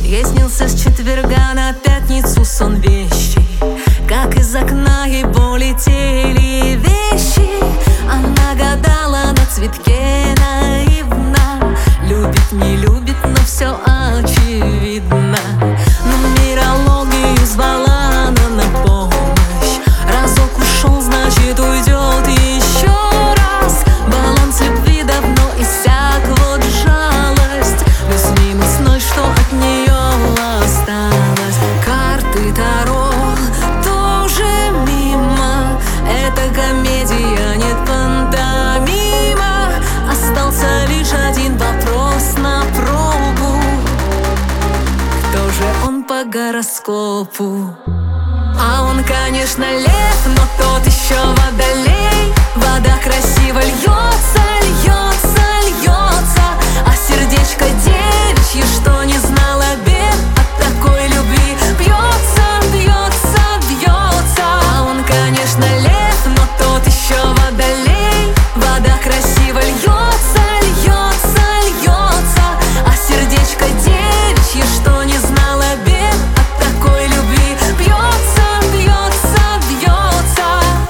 Ей снился с четверга на пятницу сон вещий, как из окна его летели вещи. Она гадала на цветке наивно, любит, не любит, но все очевидно. Нумерологию звала она на помощь, разок ушел, значит уйдет еще раз. Баланс любви давно иссяк, вот жалость, плюс-минус ноль, что от нее осталось. Карты Таро тоже мимо, это комедия, нет пантомима. Остался лишь один вопрос на пробу: кто же он по гороскопу? А он, конечно, лев, но тот еще водолей. Вода красиво льется, льется, льется, а сердечко девичье, что не знало бед, от такой любви бьется, бьется, бьется. А он, конечно, лев, но тот еще водолей. Вода красиво льется, льется, льется, а сердечко девичье, что не знало бед, от такой любви бьется, бьется, бьется.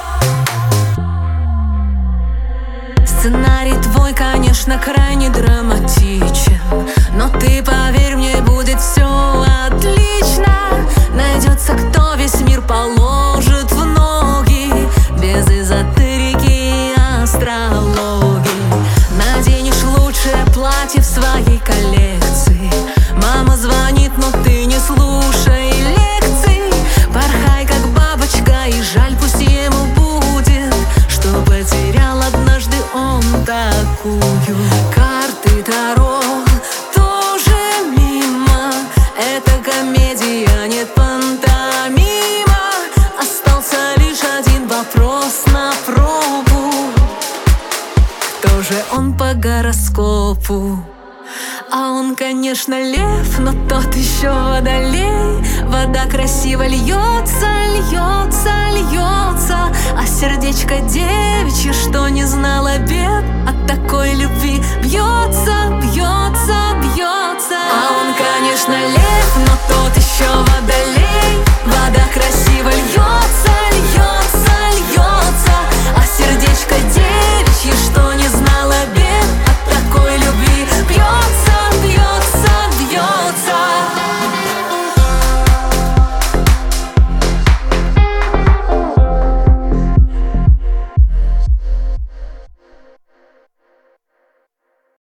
Сценарий твой, конечно, крайне драматичен, но ты поверь мне, будет все отлично. Найдется, кто весь мир положит в ноги, без эзотерики и астрологии. Наденешь лучшее платье в своей коллекции. Мама звонит, но ты не слушай лекций. Порхай, как бабочка, и жаль пусть ему будет, что потерял однажды он такую. Карты Таро тоже мимо, это комедия, нет пантомима. Остался лишь один вопрос на пробу: кто же он по гороскопу? А он, конечно, лев, но тот еще водолей. Вода красиво льется, льется, льется, а сердечко девичье, что не знало бед, от такой любви бьется,